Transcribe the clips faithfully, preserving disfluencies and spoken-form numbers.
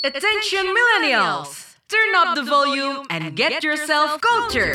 Attention millennials! Turn up the volume and get yourself cultured.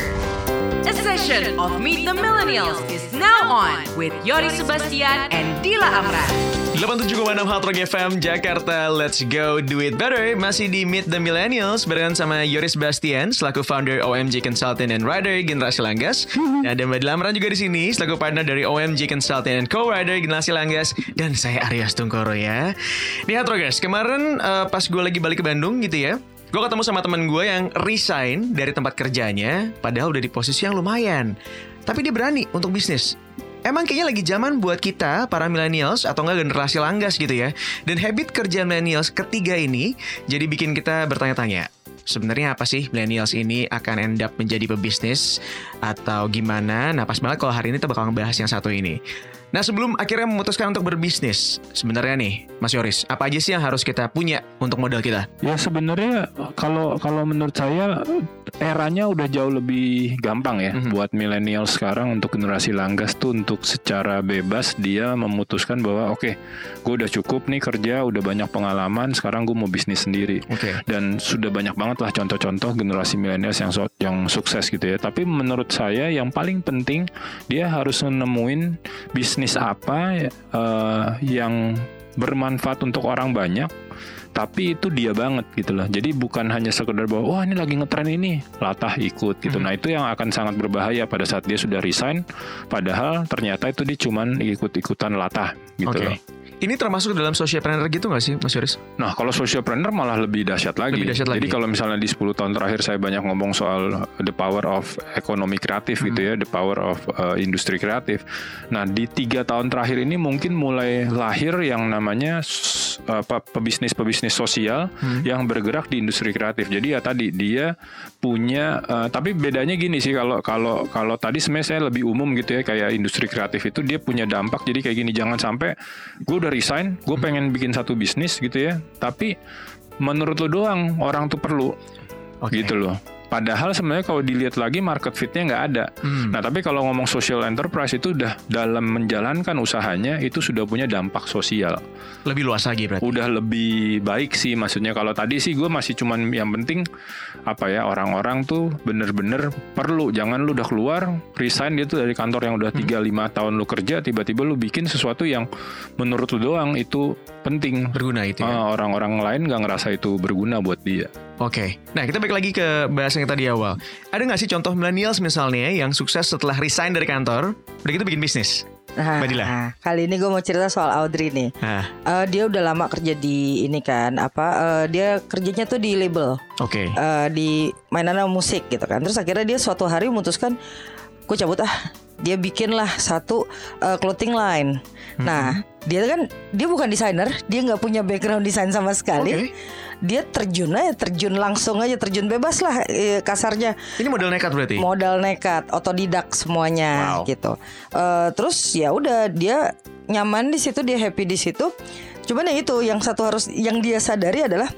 A session of Meet the Millennials is now on with Yori Sebastian and Dila Amran. delapan puluh tujuh koma enam Hard Rock F M Jakarta, let's go do it better. Masih di Meet the Millennials barengan sama Yori Sebastian selaku founder O M G Consulting and Rider Generasi Langgas. Dan ada Mbak Dila Amran juga di sini selaku partner dari O M G Consulting and Co-Rider Generasi Langgas. Dan saya Arya Stungkoro ya. Di Hard Rock guys, kemarin uh, pas gue lagi balik ke Bandung gitu ya, gue ketemu sama teman gue yang resign dari tempat kerjanya, padahal udah di posisi yang lumayan. Tapi dia berani untuk bisnis. Emang kayaknya lagi zaman buat kita, para millennials atau enggak generasi langgas gitu ya. Dan habit kerja millennials ketiga ini jadi bikin kita bertanya-tanya. Sebenarnya apa sih millennials ini akan end up menjadi pebisnis atau gimana? Nah pas banget kalau hari ini kita bakal ngebahas yang satu ini. Nah sebelum akhirnya memutuskan untuk berbisnis, sebenarnya nih Mas Yoris, apa aja sih yang harus kita punya untuk modal kita? Ya sebenarnya kalau kalau menurut saya eranya udah jauh lebih gampang ya mm-hmm. buat milenial sekarang untuk generasi langgas tuh untuk secara bebas dia memutuskan bahwa oke, okay, gue udah cukup nih kerja, udah banyak pengalaman, sekarang gue mau bisnis sendiri. Okay. Dan sudah banyak banget lah contoh-contoh generasi milenial yang yang sukses gitu ya. Tapi menurut saya yang paling penting dia harus menemuin bisnis bisnis apa uh, yang bermanfaat untuk orang banyak, tapi itu dia banget gitu loh. Jadi bukan hanya sekedar bahwa wah ini lagi ngetren ini, latah ikut gitu. Hmm. Nah itu yang akan sangat berbahaya pada saat dia sudah resign, padahal ternyata itu dia cuman ikut-ikutan latah gitu okay. loh. Ini termasuk dalam socialpreneur gitu gak sih Mas Yoris? Nah kalau socialpreneur malah lebih dahsyat lagi. Lebih dahsyat Jadi lagi. Kalau misalnya di sepuluh tahun terakhir saya banyak ngomong soal the power of ekonomi kreatif hmm. gitu ya, the power of uh, industri kreatif. Nah di tiga tahun terakhir ini mungkin mulai lahir yang namanya uh, pebisnis-pebisnis sosial hmm. yang bergerak di industri kreatif. Jadi ya tadi dia punya, uh, tapi bedanya gini sih kalau kalau kalau tadi sebenarnya saya lebih umum gitu ya, kayak industri kreatif itu dia punya dampak. Jadi kayak gini, jangan sampai gue udah resign, gue pengen bikin satu bisnis gitu ya, tapi menurut lo doang orang tuh perlu okay. gitu loh. Padahal sebenarnya kalau dilihat lagi market fitnya nggak ada. Hmm. Nah tapi kalau ngomong social enterprise itu udah dalam menjalankan usahanya itu sudah punya dampak sosial. Lebih luas lagi berarti. Udah lebih baik sih, maksudnya kalau tadi sih gue masih cuman yang penting apa ya, orang-orang tuh bener-bener perlu. Jangan lu udah keluar resign gitu dari kantor yang udah tiga lima tahun lu kerja, tiba-tiba lu bikin sesuatu yang menurut lu doang itu penting, berguna itu ya? uh, orang-orang lain nggak ngerasa itu berguna buat dia. Oke, okay. Nah kita balik lagi ke bahasan yang tadi awal. Ada nggak sih contoh millennials misalnya yang sukses setelah resign dari kantor, udah gitu bikin bisnis? Nah, nah, kali ini gue mau cerita soal Audrey nih. Nah. Uh, dia udah lama kerja di ini kan, apa? Uh, dia kerjanya tuh di label, Oke. Okay. Uh, di mainan musik gitu kan. Terus akhirnya dia suatu hari memutuskan, gue cabut ah. Dia bikinlah satu uh, clothing line. Mm-hmm. Nah, dia kan dia bukan desainer, dia nggak punya background desain sama sekali. Okay. Dia terjun aja, terjun langsung aja, terjun bebas lah eh, kasarnya. Ini modal nekat berarti? Modal nekat, otodidak semuanya wow. gitu. Uh, terus ya udah dia nyaman di situ, dia happy di situ. Cuman ya itu yang satu harus yang dia sadari adalah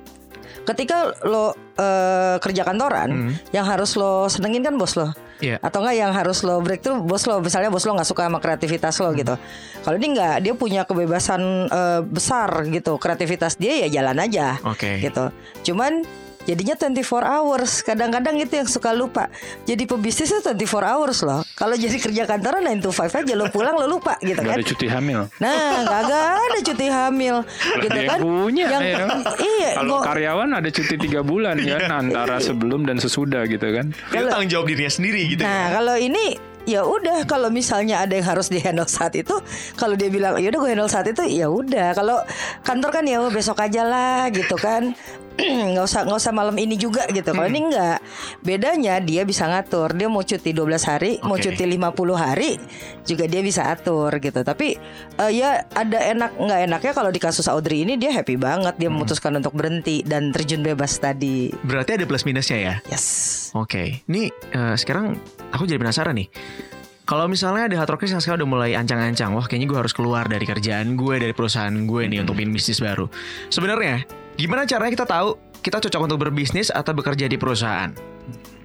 ketika lo uh, kerja kantoran, hmm. yang harus lo senengin kan bos lo. Yeah. Atau enggak yang harus lo break tuh bos lo. Misalnya bos lo gak suka sama kreativitas lo hmm. gitu. Kalau ini enggak, dia punya kebebasan uh, besar gitu. Kreativitas dia ya jalan aja okay. gitu. Cuman jadinya dua puluh empat hours. Kadang-kadang itu yang suka lupa. Jadi pebisnis itu dua puluh empat hours loh. Kalau jadi kerja kantoran nine to five aja, lo pulang lo lupa gitu kan. Gak ada cuti hamil. Nah kagak ada cuti hamil gitu kan. Punya yang, ya. Iya. Kalau karyawan ada cuti tiga bulan kan, antara sebelum dan sesudah gitu kan. Dia tanggung jawab dirinya sendiri gitu. Nah kan? Kalau ini ya udah, kalau misalnya ada yang harus di handle saat itu, kalau dia bilang ya udah gue handle saat itu, ya udah. Kalau kantor kan ya besok aja lah gitu kan. nggak usah nggak usah malam ini juga gitu. Kalau hmm. ini enggak, bedanya dia bisa ngatur. Dia mau cuti dua belas hari, okay. mau cuti lima puluh hari juga dia bisa atur gitu. Tapi uh, ya ada enak nggak enaknya. Kalau di kasus Audrey ini dia happy banget, dia hmm. memutuskan untuk berhenti dan terjun bebas tadi. Berarti ada plus minusnya ya? Yes. Oke, okay. Nih uh, sekarang aku jadi penasaran nih. Kalau misalnya ada hard rockers yang sekarang udah mulai ancang-ancang, wah kayaknya gue harus keluar dari kerjaan gue, dari perusahaan gue nih hmm. untuk bikin bisnis baru. Sebenarnya gimana caranya kita tahu kita cocok untuk berbisnis atau bekerja di perusahaan?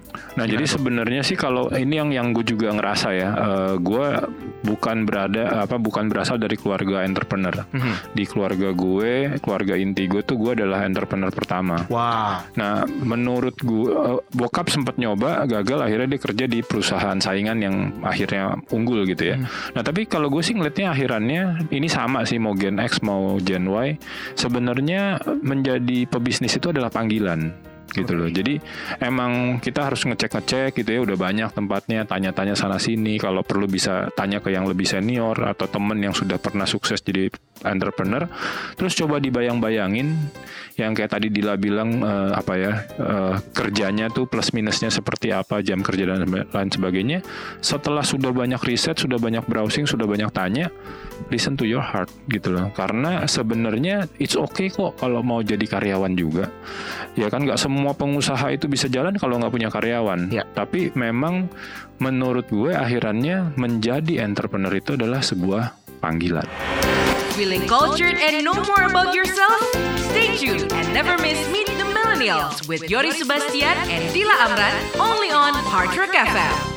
Nah, gimana jadi tuh? Sebenarnya sih kalau ini yang yang gue juga ngerasa ya, uh, gue bukan berada apa bukan berasal dari keluarga entrepreneur. Mm-hmm. Di keluarga gue, keluarga inti gue tuh gue adalah entrepreneur pertama. Wow. Nah, menurut gue, uh, bokap sempat nyoba, gagal, akhirnya dia kerja di perusahaan saingan yang akhirnya unggul gitu ya. Mm. Nah, tapi kalau gue sih ngeliatnya akhirannya ini sama sih, mau Gen X mau Gen Y, sebenarnya menjadi pebisnis itu adalah panggilan. Gitu loh. Jadi emang kita harus ngecek-ngecek gitu ya, udah banyak tempatnya, tanya-tanya sana sini, kalau perlu bisa tanya ke yang lebih senior atau temen yang sudah pernah sukses jadi entrepreneur. Terus coba dibayang-bayangin yang kayak tadi Dila bilang uh, apa ya, uh, kerjanya tuh plus minusnya seperti apa, jam kerja dan lain sebagainya. Setelah sudah banyak riset, sudah banyak browsing, sudah banyak tanya, listen to your heart gitu loh. Karena sebenarnya it's okay kok kalau mau jadi karyawan juga. Ya kan nggak semua pengusaha itu bisa jalan kalau nggak punya karyawan. Ya. Tapi memang menurut gue akhirannya menjadi entrepreneur itu adalah sebuah panggilan. Feeling cultured and know more about yourself? Stay tuned and never miss Meet the Millennials with Yoris Sebastian and Dila Amran only on Hard Rock F M.